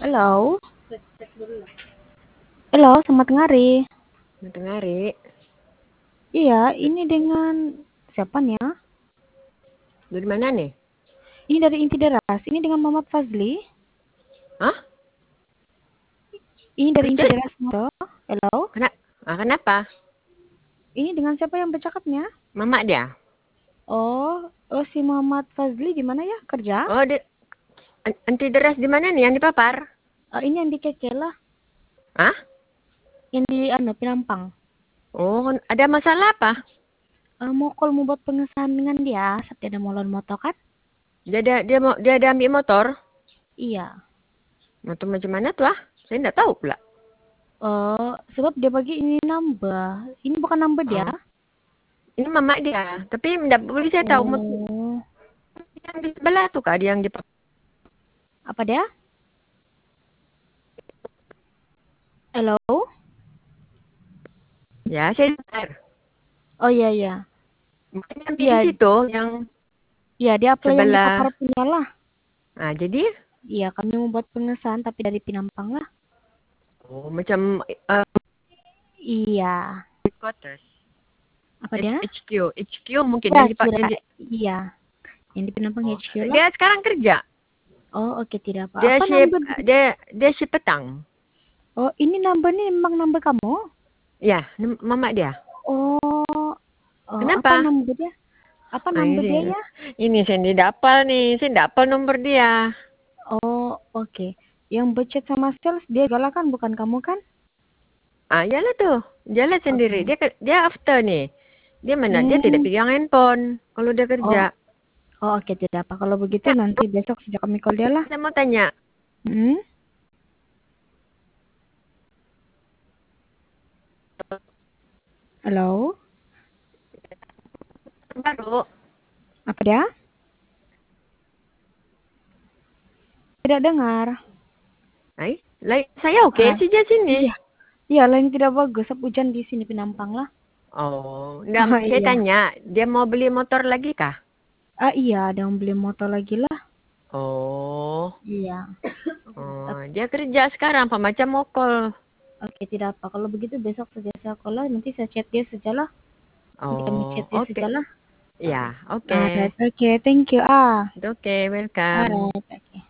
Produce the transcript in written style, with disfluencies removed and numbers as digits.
Halo. Halo, selamat ngari. Matahari. Iya, ini dengan siapa nih ya? Dari mana nih? Ini dari Inti Deras. Ini dengan Muhammad Fazli. Hah? Ini dari Inti Terus? Deras. Halo. Kenapa? Ini dengan siapa yang bercakapnya? Mama dia? Oh, si Muhammad Fazli di mana ya kerja? Oh, anti deras di mana nih yang dipapar? Ini yang di Keke lah. Hah? Yang di Pinampang. Oh, ada masalah apa? Mau call mau buat pengesahan dengan dia. Saat dia ada molon moto kan? Dia ada ambil motor. Iya. Motor macam mana tuh ah? Saya enggak tahu pula. Sebab dia bagi ini nambah. Ini bukan nambah dia. Oh, ini mama dia. Tapi enggak boleh saya tahu motor Oh, yang di sebelah tuh kah dia yang dipapar. apa dia? Halo. Ya, saya dengar. Oh iya iya. Makanya ambil di Iya, situ yang iya dia apply yang di Papar sebelah. punya lah. Nah, jadi Iya, kami membuat pengesahan tapi dari Pinampang lah. macam Iya. headquarters. Apa dia? HQ mungkin Ya, yang dipak kira. Iya. Yang di Pinampang Oh, HQ lah. dia sekarang kerja. Oh, oke tidak apa. Dia Apa shift number? dia shift petang. Oh, ini number nih memang number kamu? Ya, mama dia. Oh, apa Kenapa? number dia? Apa number dia ya? Ini saya tidak hafal nih. Saya tidak hafal nomor dia. Oh, oke. Yang berchat sama sales dia galak kan, bukan kamu kan? Yalah tuh. Jalan sendiri. Oke. Dia after nih. Dia mana? Dia tidak Hmm. pegang handphone kalau dia kerja. Oh, oke tidak apa. Kalau begitu Ya, nanti besok sejak kami call dia lah. saya mau tanya. Hmm? Halo? Baru. Apa dia? Tidak dengar. Saya oke Ah, sih di sini. iya. Iya, lain tidak bagus. Sebab hujan di sini Pinampang lah. Oh, Oh, saya iya. tanya. Dia mau beli motor lagi kah? Iya, ada yang beli motor lagi lah. Oh. Iya. Oh, dia kerja sekarang Pak macam mokol. Oke, tidak apa. Kalau begitu besok saja saya call lah. Nanti saya chat dia sajalah. Nanti kami chat Oh, dia oke. sajalah. Ya, oke. Alright, oke. Thank you. Oke, welcome. Alright, oke.